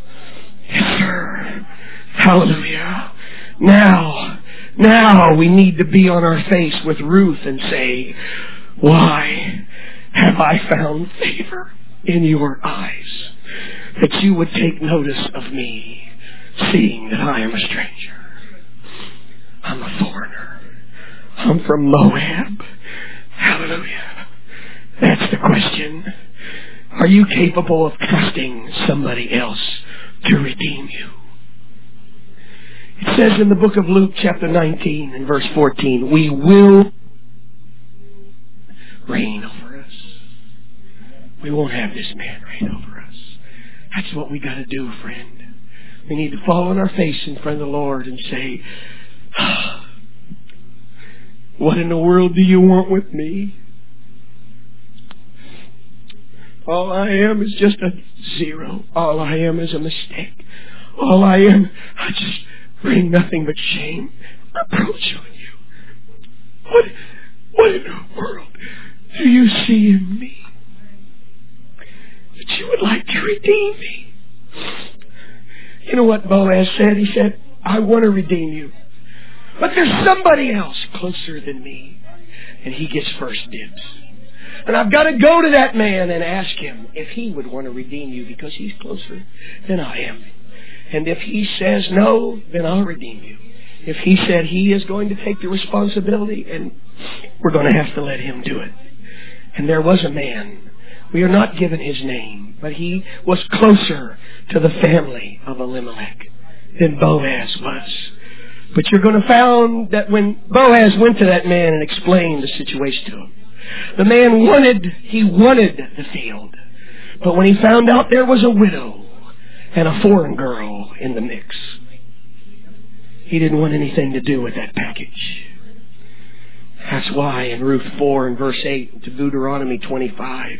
Yes, sir. Hallelujah. Now we need to be on our face with Ruth and say, "Why have I found favor in your eyes, that you would take notice of me, seeing that I am a stranger? I'm a foreigner. I'm from Moab." Hallelujah. That's the question. Are you capable of trusting somebody else to redeem you. It says in the book of Luke chapter 19 and verse 14, we will reign over us. We won't have this man reign over us. That's what we got to do, friend. We need to fall on our face in front of the Lord and say, what in the world do you want with me? All I am is just a zero. All I am is a mistake. All I am, I just bring nothing but shame, reproach on you. What in the world do you see in me that you would like to redeem me? You know what Boaz said? He said, I want to redeem you, but there's somebody else closer than me, and he gets first dibs. And I've got to go to that man and ask him if he would want to redeem you because he's closer than I am. And if he says no, then I'll redeem you. If he said he is going to take the responsibility, and we're going to have to let him do it. And there was a man. We are not given his name, but he was closer to the family of Elimelech than Boaz was. But you're going to find that when Boaz went to that man and explained the situation to him, the man wanted the field. But when he found out there was a widow and a foreign girl in the mix, he didn't want anything to do with that package. That's why in Ruth 4 and verse 8 to Deuteronomy 25,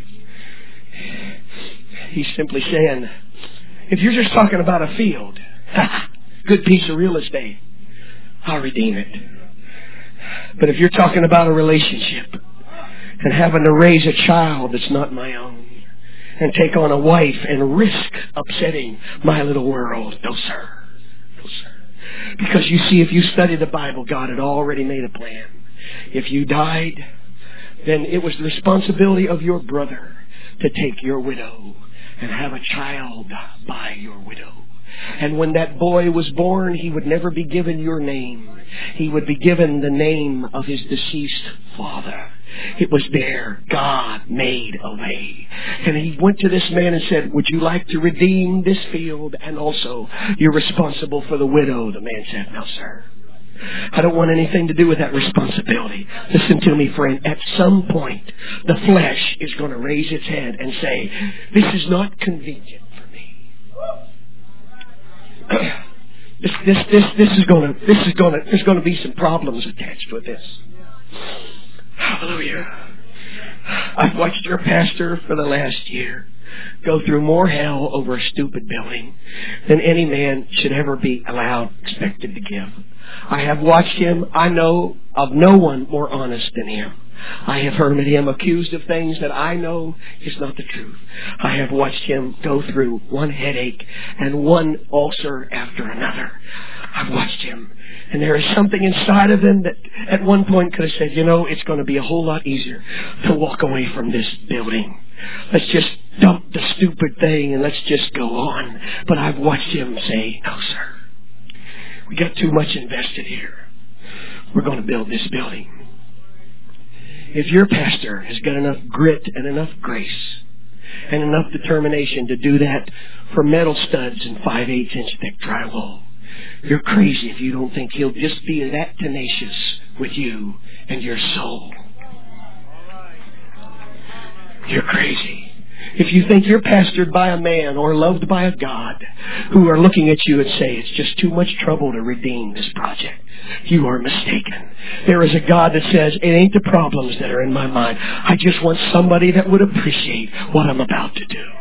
he's simply saying, if you're just talking about a field, good piece of real estate, I'll redeem it. But if you're talking about a relationship and having to raise a child that's not my own and take on a wife and risk upsetting my little world, no sir. No sir. Because you see, if you study the Bible, God had already made a plan. If you died, then it was the responsibility of your brother to take your widow and have a child by your widow. And when that boy was born, he would never be given your name. He would be given the name of his deceased father. It was there. God made a way. And he went to this man and said, would you like to redeem this field? And also, you're responsible for the widow. The man said, no, sir. I don't want anything to do with that responsibility. Listen to me, friend. At some point, the flesh is going to raise its head and say, this is not convenient for me. There's going to be some problems attached with this. Hallelujah. I've watched your pastor for the last year go through more hell over a stupid building than any man should ever be expected to give. I have watched him. I know of no one more honest than him. I have heard him accused of things that I know is not the truth. I have watched him go through one headache and one ulcer after another. I've watched him. And there is something inside of him that at one point could have said, it's going to be a whole lot easier to walk away from this building. Let's just dump the stupid thing and let's just go on. But I've watched him say, no, sir. We got too much invested here. We're going to build this building. If your pastor has got enough grit and enough grace and enough determination to do that for metal studs and 5/8 inch thick drywall, you're crazy if you don't think he'll just be that tenacious with you and your soul. You're crazy if you think you're pastored by a man or loved by a God who are looking at you and say, it's just too much trouble to redeem this project. You are mistaken. There is a God that says, it ain't the problems that are in my mind. I just want somebody that would appreciate what I'm about to do.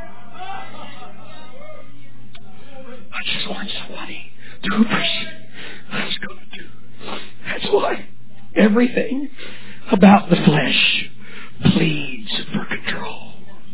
I just want somebody to appreciate what I was going to do. That's why everything about the flesh pleads for control.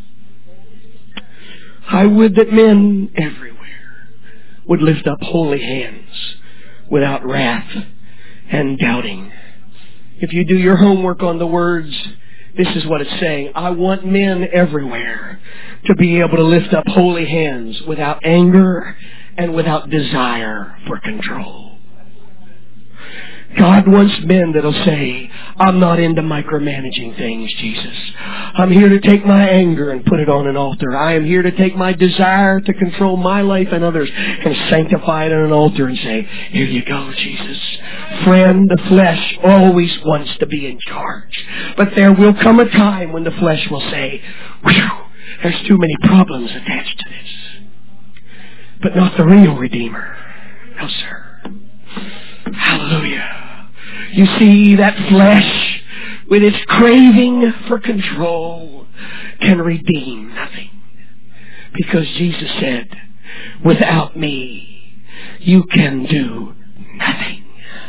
I would that men everywhere would lift up holy hands without wrath and doubting. If you do your homework on the words, this is what it's saying. I want men everywhere to be able to lift up holy hands without anger and without desire for control. God wants men that'll say, I'm not into micromanaging things, Jesus. I'm here to take my anger and put it on an altar. I am here to take my desire to control my life and others and sanctify it on an altar and say, here you go, Jesus. Friend, the flesh always wants to be in charge. But there will come a time when the flesh will say, whew, there's too many problems attached to this. But not the real Redeemer. No, sir. Hallelujah. You see, that flesh, with its craving for control, can redeem nothing. Because Jesus said, without me, you can do nothing.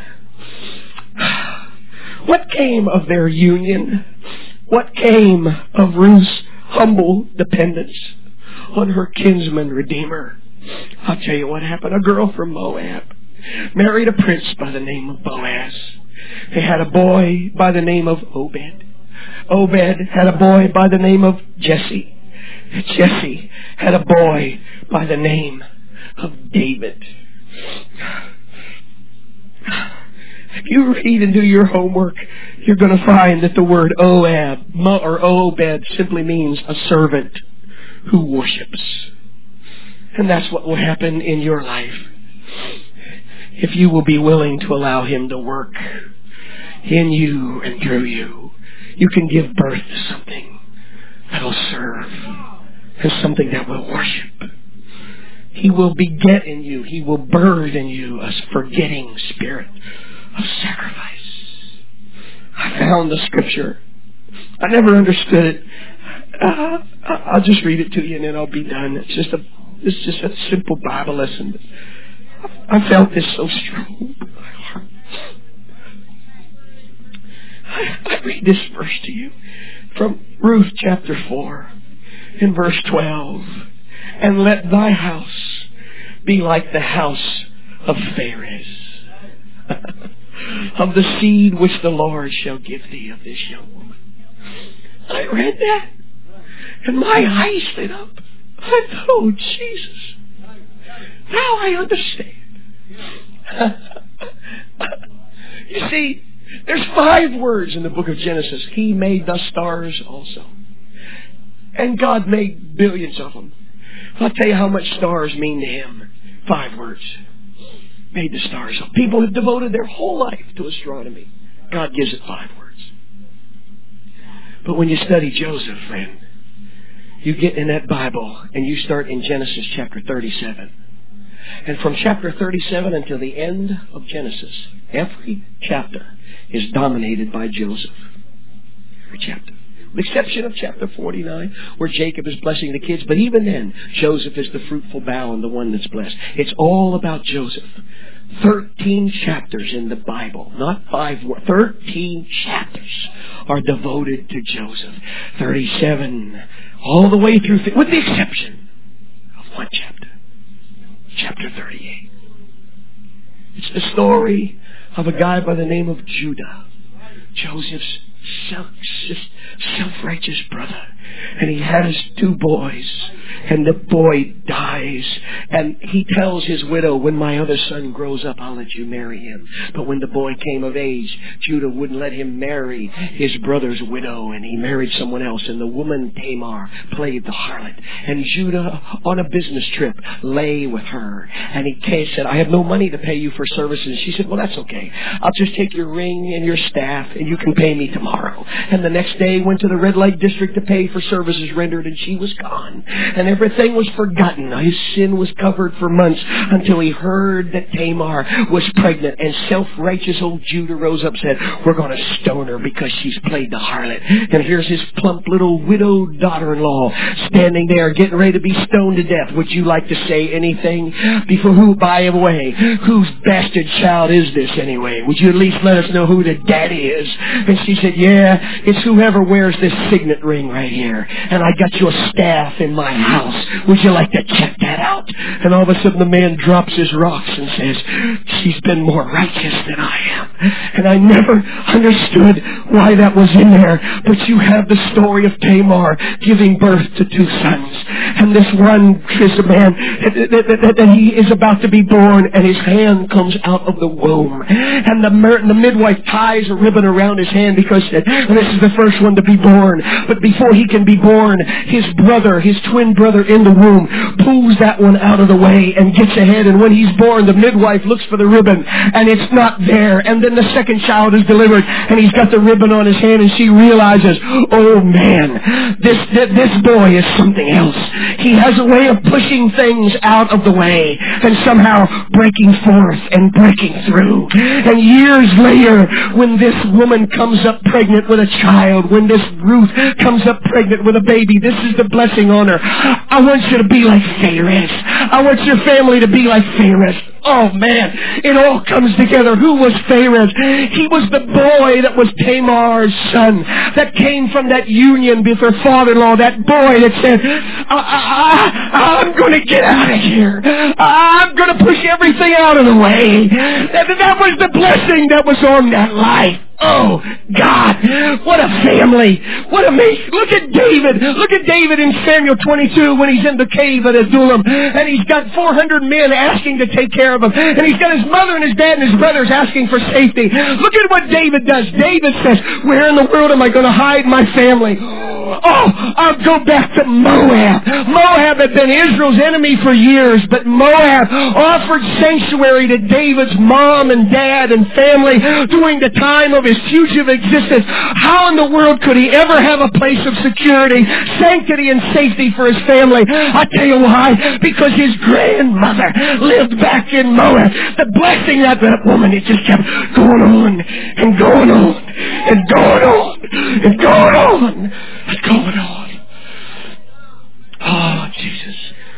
What came of their union? What came of Ruth's humble dependence on her kinsman Redeemer? I'll tell you what happened. A girl from Moab married a prince by the name of Boaz. They had a boy by the name of Obed. Obed had a boy by the name of Jesse. Jesse had a boy by the name of David. If you read and do your homework, you're going to find that the word Obed simply means a servant who worships. And that's what will happen in your life. If you will be willing to allow Him to work in you and through you, you can give birth to something that will serve and something that will worship. He will beget in you. He will birth in you a forgetting spirit of sacrifice. I found the scripture. I never understood it. I'll just read it to you and then I'll be done. It's just a simple Bible lesson. I felt this so strong in my heart. I read this verse to you from Ruth chapter 4 in verse 12. And let thy house be like the house of Pharez, of the seed which the Lord shall give thee of this young woman. I read that and my eyes lit up. I thought, oh, Jesus. Now I understand. You see, there's 5 words in the book of Genesis. He made the stars also. And God made billions of them. I'll tell you how much stars mean to Him. 5 words. Made the stars. People have devoted their whole life to astronomy. God gives it 5 words. But when you study Joseph, friend, you get in that Bible and you start in Genesis chapter 37. And from chapter 37 until the end of Genesis, every chapter is dominated by Joseph. Every chapter. With the exception of chapter 49, where Jacob is blessing the kids. But even then, Joseph is the fruitful bough and the one that's blessed. It's all about Joseph. 13 chapters in the Bible, not 5 words. 13 chapters are devoted to Joseph. 37, all the way through, with the exception of one chapter. Chapter 38. It's the story of a guy by the name of Judah. Joseph's self-righteous brother. And he has 2 boys. And the boy dies. And he tells his widow, when my other son grows up, I'll let you marry him. But when the boy came of age, Judah wouldn't let him marry his brother's widow. And he married someone else. And the woman Tamar played the harlot. And Judah, on a business trip, lay with her. And he said, I have no money to pay you for services. She said, well, that's okay. I'll just take your ring and your staff and you can pay me tomorrow. And the next day went to the red light district to pay for services rendered, and she was gone. And everything was forgotten. His sin was covered for months until he heard that Tamar was pregnant. And self-righteous old Judah rose up and said, we're going to stone her because she's played the harlot. And here's his plump little widowed daughter-in-law standing there getting ready to be stoned to death. Would you like to say anything? Before who, by the way, whose bastard child is this anyway? Would you at least let us know who the daddy is? And she said, yeah, it's whoever wears this signet ring right here. there, and I got you a staff in my house. Would you like to check that out? And all of a sudden the man drops his rocks and says, she's been more righteous than I am. And I never understood why that was in there. But you have the story of Tamar giving birth to 2 sons. And this one is a man that he is about to be born, and his hand comes out of the womb. And the midwife ties a ribbon around his hand because this is the first one to be born. But before he can be born, his brother, his twin brother in the womb, pulls that one out of the way and gets ahead. And when he's born, the midwife looks for the ribbon, and it's not there. And then the second child is delivered, and he's got the ribbon on his hand, and she realizes, oh man, this boy is something else. He has a way of pushing things out of the way and somehow breaking forth and breaking through. And years later, when this woman comes up pregnant with a child, when this Ruth comes up pregnant with a baby, this is the blessing on her. I want you to be like Phares. I want your family to be like Phares. Oh man, it all comes together. Who was Phares? He was the boy that was Tamar's son, that came from that union with her father-in-law, that boy that said, I'm going to get out of here. I'm going to push everything out of the way. That was the blessing that was on that life. Oh, God, what a family. What amazing. Look at David. Look at David in Samuel 22 when he's in the cave at Adullam, and he's got 400 men asking to take care of him. And he's got his mother and his dad and his brothers asking for safety. Look at what David does. David says, where in the world am I going to hide my family? Oh, I'll go back to Moab. Moab had been Israel's enemy for years, but Moab offered sanctuary to David's mom and dad and family during the time of his fugitive existence. How in the world could he ever have a place of security, sanctity, and safety for his family? I tell you why. Because his grandmother lived back in Moab. The blessing of that woman, it just kept going on and going on and going on and going on and going on. Oh, Jesus.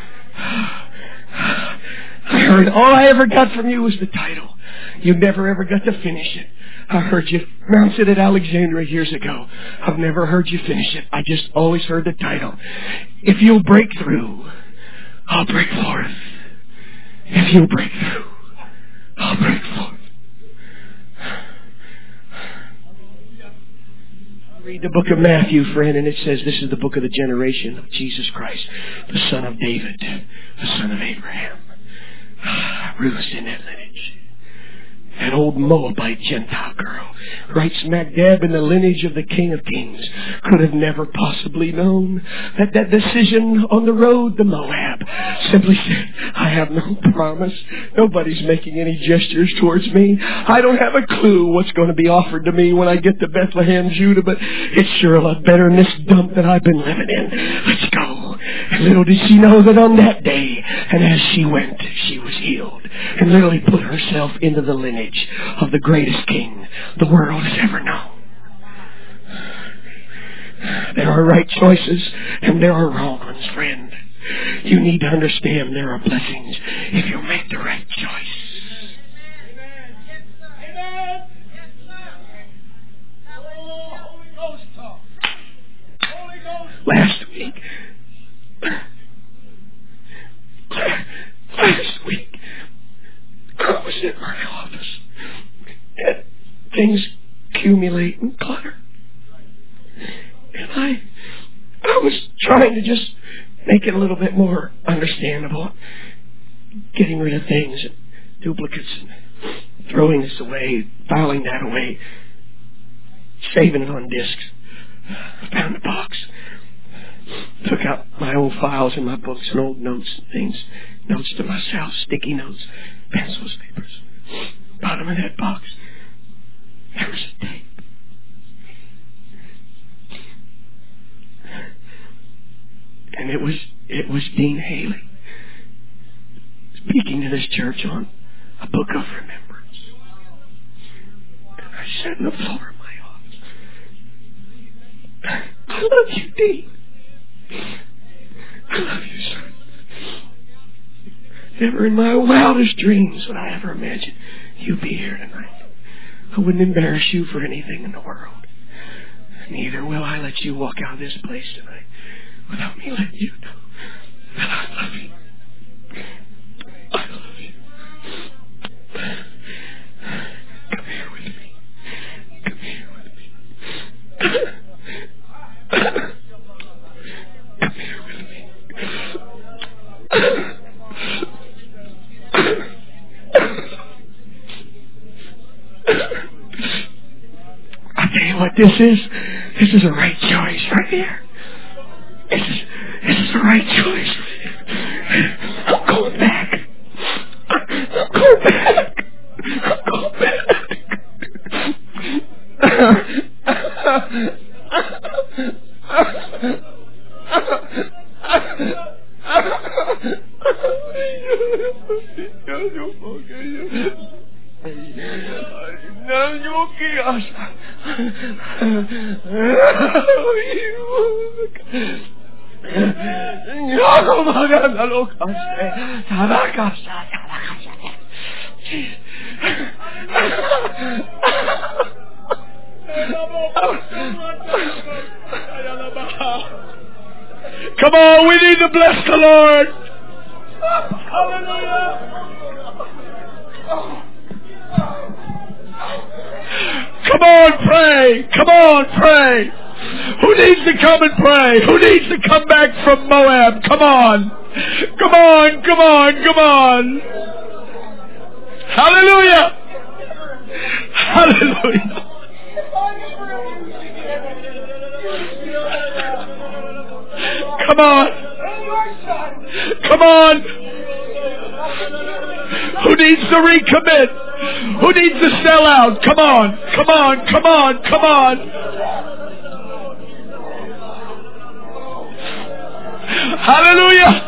I heard all I ever got from you was the title. You never ever got to finish it. I heard you announce it at Alexandria years ago. I've never heard you finish it. I just always heard the title. If you'll break through, I'll break forth. If you'll break through, I'll break forth. Read the book of Matthew, friend, and it says this is the book of the generation of Jesus Christ, the son of David, the son of Abraham. Ruth's in that lineage. An old Moabite Gentile girl, right smack dab in the lineage of the King of Kings, could have never possibly known that decision on the road to Moab simply said, I have no promise. Nobody's making any gestures towards me. I don't have a clue what's going to be offered to me when I get to Bethlehem, Judah, but it's sure a lot better than this dump that I've been living in. Let's go. And little did she know that on that day, and as she went, she was healed and literally put herself into the lineage of the greatest king the world has ever known. There are right choices and there are wrong ones, friend. You need to understand there are blessings if you make the right choice. Amen. Holy Ghost talk. Holy Ghost. Last week, I was in my office, and things accumulate and clutter. And I was trying to just make it a little bit more understandable, getting rid of things, and duplicates, and throwing this away, filing that away, saving it on discs. I found a box, took out my old files and my books and old notes and things, notes to myself, sticky notes, pencils, papers. Bottom of that box, there was a tape. And it was Dean Haley speaking to this church on a book of remembrance. And I sat on the floor of my office. I love you, Dean. I love you, son. Never in my wildest dreams would I ever imagine you'd be here tonight. I wouldn't embarrass you for anything in the world. neither will I let you walk out of this place tonight without me letting you know that I love you. I love you. Come here with me. Come here with me. Come here with me. I tell you what this is. This is a right choice right here. This is a right choice right here. I'm going back. I'm going back. I'm going back. Come on, we need to bless the Lord. Hallelujah. Come on, pray. Come on, pray. Who needs to come and pray? Who needs to come back from Moab? Come on. Come on, come on, come on. Hallelujah. Hallelujah. Come on. Come on. Who needs to recommit? Who needs to sell out? Come on. Come on. Come on. Come on. Hallelujah.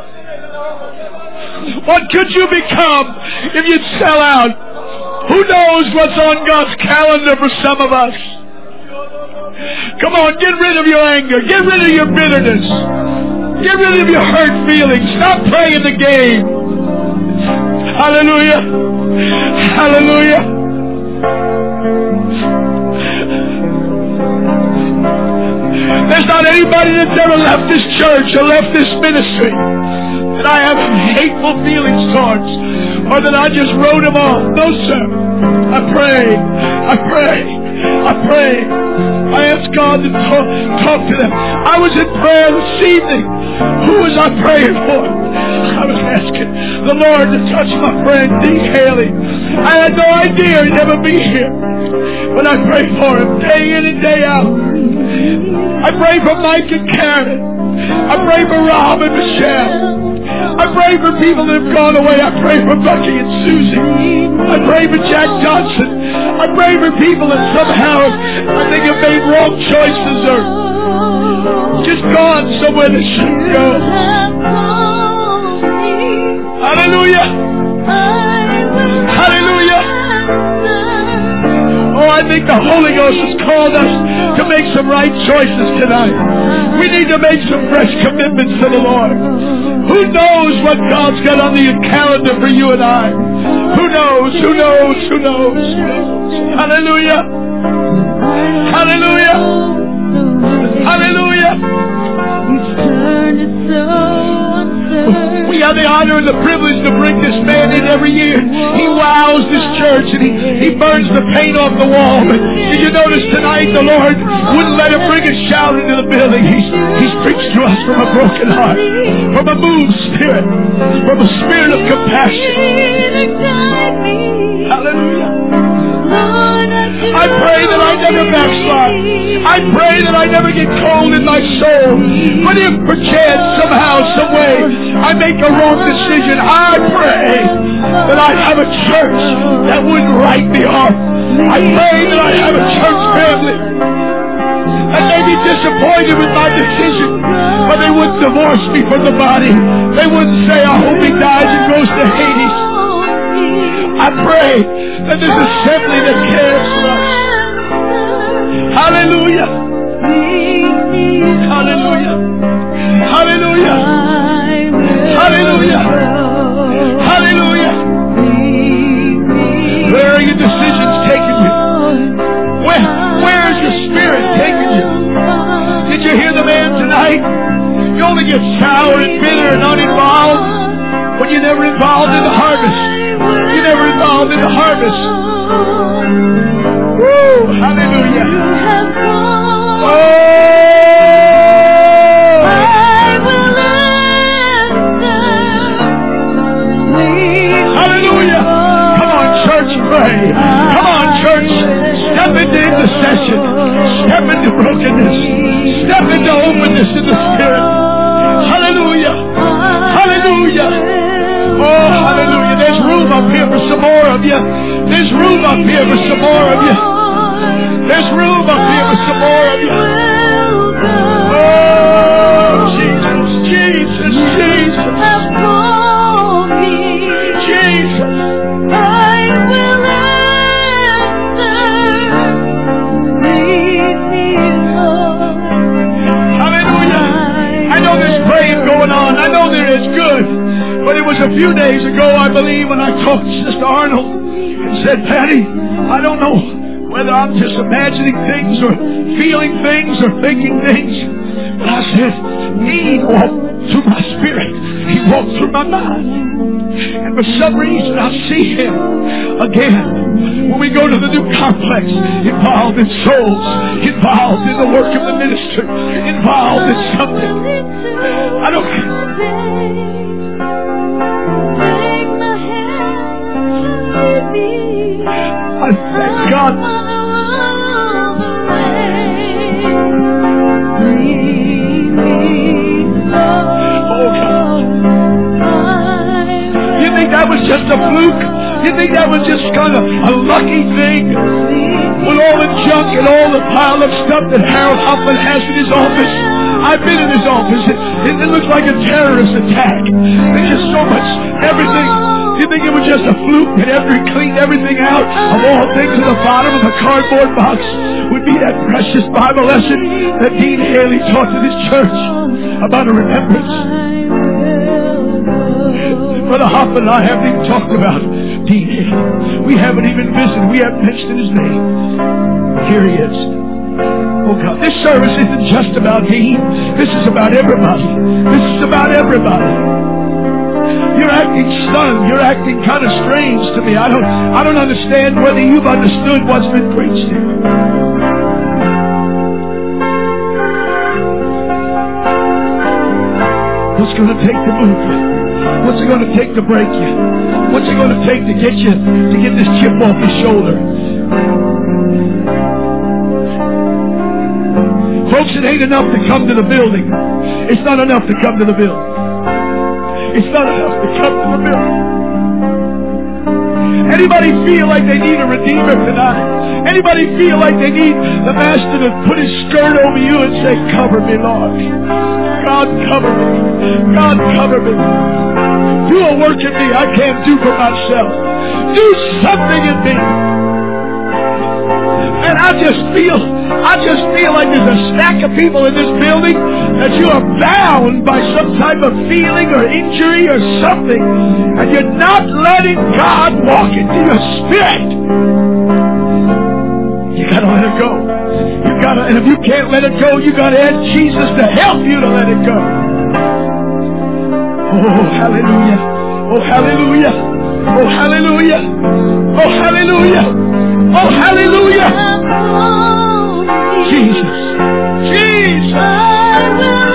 What could you become if you'd sell out? Who knows what's on God's calendar for some of us? Come on, get rid of your anger. Get rid of your bitterness. Get rid of your hurt feelings. Stop playing the game. Hallelujah. Hallelujah. There's not anybody that's ever left this church or left this ministry that I have hateful feelings towards, or that I just wrote them off. No, sir. I pray. I pray. I pray. I ask God to talk to them. I was in prayer this evening. Who was I praying for? I was asking the Lord to touch my friend Dee Haley. I had no idea he'd ever be here, but I pray for him day in and day out. I pray for Mike and Karen. I pray for Rob and Michelle. I pray for people that have gone away. I pray for Bucky and Susie. I pray for Jack Johnson. I pray for people that somehow I think have made wrong choices or just gone somewhere they shouldn't go. Hallelujah. Hallelujah. Oh, I think the Holy Ghost has called us to make some right choices tonight. We need to make some fresh commitments to the Lord. Who knows what God's got on the calendar for you and I? Who knows? Who knows? Who knows? Hallelujah. Hallelujah. Hallelujah. We have the honor and the privilege to bring this man in every year. He wows this church and he burns the paint off the wall. But did you notice tonight the Lord wouldn't let him bring a shout into the building? He's preached to us from a broken heart, from a moved spirit, from a spirit of compassion. Hallelujah. I pray that I never backslide. I pray that I never get cold in my soul. But if perchance somehow, some way, I make a wrong decision, I pray that I have a church that wouldn't write me off. I pray that I have a church family that may be disappointed with my decision, but they wouldn't divorce me from the body. They wouldn't say, I hope he dies and goes to Hades. I pray that this assembly that cares for us. Hallelujah. Hallelujah. Hallelujah. Hallelujah. Hallelujah. Where are your decisions taking you? Where is your spirit taking you? to get sour and bitter and uninvolved when you're never involved in the harvest. You're never involved in the harvest. Woo! Hallelujah. Hallelujah. Come on, church, pray. Come on, church. Step into intercession. Step into brokenness. Step into openness in the Spirit. Hallelujah. Hallelujah. Oh, hallelujah. There's room up here for some more of you. There's room up here for some more of you. There's room up here for some more of you. Oh, Jesus, Jesus, Jesus. Jesus. Hallelujah. I know there's praying going on. I know there is good. But it was a few days ago, I believe, when I talked to Sister Arnold and said, Patty, I don't know whether I'm just imagining things or feeling things or thinking things. But I said, He walked through my spirit. He walked through my mind. And for some reason, I see Him again. When we go to the new complex, involved in souls, involved in the work of the ministry, involved in something. I don't I thank God. Oh God. You think that was just a fluke? You think that was just kind of a lucky thing? With all the junk and all the pile of stuff that Harold Huffman has in his office. I've been in his office. It looks like a terrorist attack. There's just so much, everything. You think it was just a fluke that cleaned everything out? Of all things, at the bottom of the cardboard box would be that precious Bible lesson that Dean Haley taught to this church about a remembrance. Brother Hoffman and I haven't even talked about Dean Haley. We haven't even visited. We haven't mentioned his name. Here he is. Oh God, this service isn't just about Dean. This is about everybody. This is about everybody. You're acting stunned. You're acting kind of strange to me. I don't understand whether you've understood what's been preached here. What's going to take to move you? What's it going to take to break you? What's it going to take to get this chip off your shoulder? Folks, it ain't enough to come to the building. It's not enough to come to the building. It's not enough to come to the building. Anybody feel like they need a Redeemer tonight? Anybody feel like they need the Master to put His skirt over you and say, cover me, Lord. God, cover me. God, cover me. Do a work in me I can't do for myself. Do something in me. And I just feel like there's a stack of people in this building that you are bound by some type of feeling or injury or something, and you're not letting God walk into your spirit. You gotta let it go. And if you can't let it go, you gotta ask Jesus to help you to let it go. Oh, hallelujah. Oh, hallelujah. Oh, hallelujah. Oh, hallelujah. Oh, hallelujah. Jesus. Jesus.